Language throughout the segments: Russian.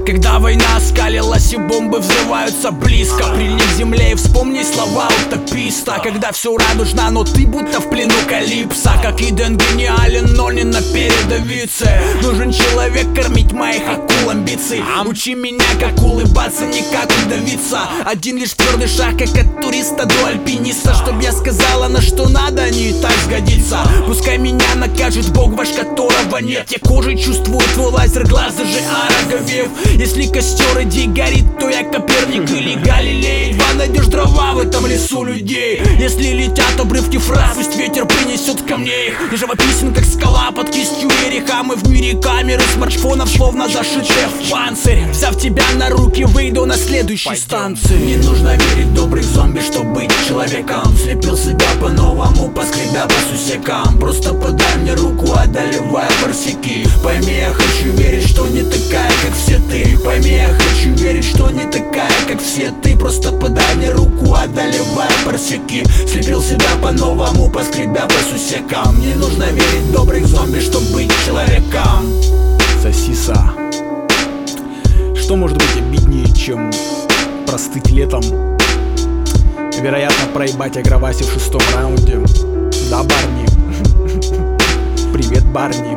Когда война скалилась и бомбы взрываются близко, прильни к земле и вспомни слова утописта. Когда все радужно, но ты будто в плену калипса. Как Иден гениален, но не на передовице. Нужен человек кормить моих акул амбиций. Учи меня, как улыбаться, не как удавиться. Один лишь твердый шаг, как от туриста до альпиниста. Чтоб я сказала, на что надо, не и так сгодится. Пускай меня накажет Бог, ваш которого нет. Я кожей чувствую твой лазер глаз, даже Араговев. Если костер идей горит, то я Коперник или Галилей. Едва найдешь дрова в этом лесу людей. Если летят обрывки фраз, пусть ветер принесет ко мне их. Я живописен, как скала под кистью Эриха. Мы в мире камеры смартфонов, словно зашитые в панцирь. Взяв тебя на руки, выйду на следующей станции. Не нужно верить в добрых зомби, чтобы быть человеком. Слепил себя по-новому, поскребя по сусекам. Просто подай мне руку, одолевая барсики. Пойми, я хочу верить, что не такая, как все ты. Пойми, я хочу верить, что не такая, как все ты. Просто подай мне руку, одолевая барсики. Слепил себя по-новому, поскребя по сусекам. Не нужно верить в добрых зомби, чтобы быть человеком. Сосиса. Что может быть обиднее, чем простыть летом? Вероятно, проебать Агроваси в 6-м раунде. Да, Барни. Привет, Барни.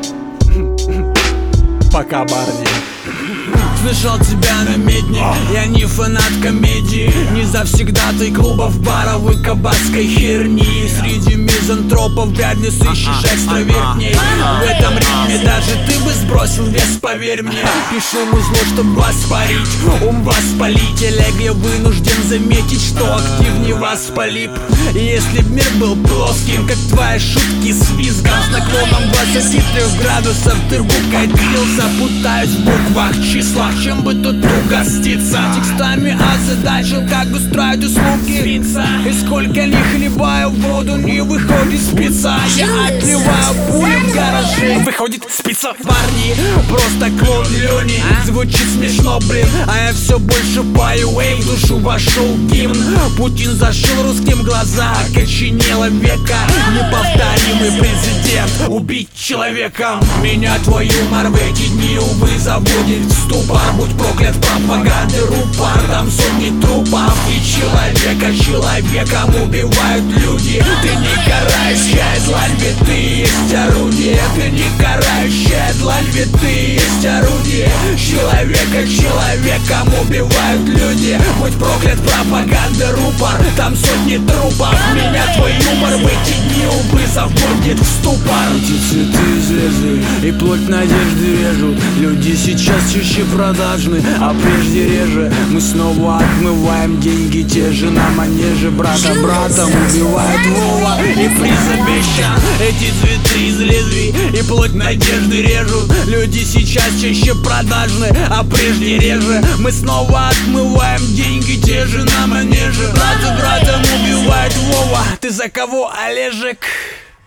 Пока, Барни. Слышал тебя на медне, я не фанат комедии. Не завсегдатай клубов, баров и кабацкой херни. Среди мизантропов вряд ли сыщешь экстравертней. В этом ритме даже ты бы сбросил вес, поверь мне. Пишу музло, чтобы вас парить, ум воспалить. Олег, я вынужден заметить, что активнее вас полип. И если б мир был плоским, как твои шутки с визгом, с наклоном 23 градусов ты рву катился. Путаюсь в буквах, числах, чем бы тут угоститься. Текстами озадачил, как устроить услуги. И сколько не хлебаю воду, не выходит спица. Я отливаю пули в гараже, выходит спица. Парни, просто клон Лёни. Звучит смешно, блин, а я все больше пою. Эй, в душу вошел гимн. Путин зашил русским глаза, окоченело века. Неповторимый президент, убить человека. Меня твой юмор в эти дни, увы, заводит в ступор. Будь проклят пропаганды рупор. Там сотни трупов и человека человеком убивают люди. Ты не карающая длань, ведь ты есть орудие. Ты не карающая длань, ведь ты есть орудие. Человека человеком убивают люди. Будь проклят пропаганды рупор. Там сотни трупов. Меня твой юмор в эти дни, увы, заводит в ступор. Эти цветы излезли и плоть надежды режут. Люди сейчас чаще продажны, а прежде реже. Мы снова отмываем деньги те же на манеже. Брата братом убивает Вова и приз обещан. Эти цветы из лезвий и плоть надежды режут. Люди сейчас чаще продажны, а прежде реже. Мы снова отмываем деньги те же на манеже. Брата братом убивает Вова. Ты за кого, Олежек?